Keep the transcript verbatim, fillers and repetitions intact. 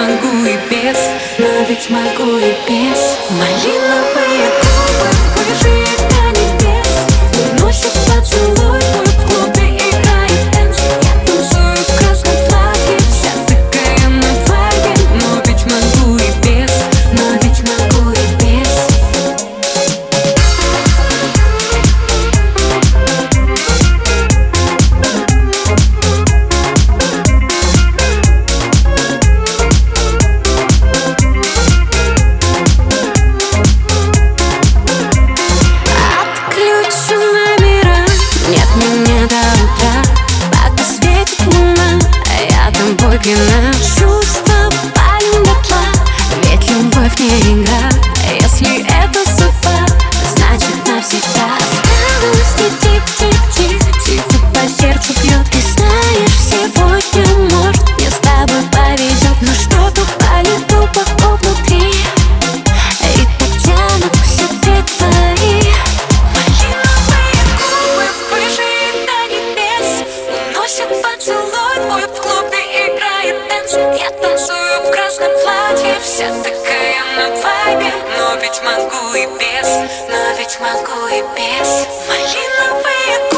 могу и без, но ведь могу и без. Малиновые губы, выше до небес, уносят поцелуй твой в клубе, играет дэнс. Я танцую в красном платье, вся такая на вайбе, но ведь могу и без, но ведь могу и без. Пьяна, чувства палим дотла, ведь любовь не игра. Если это судьба, значит навсегда. Осталось тик-тик-тик, тихо по сердцу бьет. И знаешь, сегодня, может, мне с тобой повезет, но что-то палит глубоко внутри, и так тянут к себе твои малиновые губы, выше до небес, уносят поцелуй твой в клубе. Я танцую в красном платье, вся такая на вайбе, но ведь могу и без, но ведь могу и без. Малиновые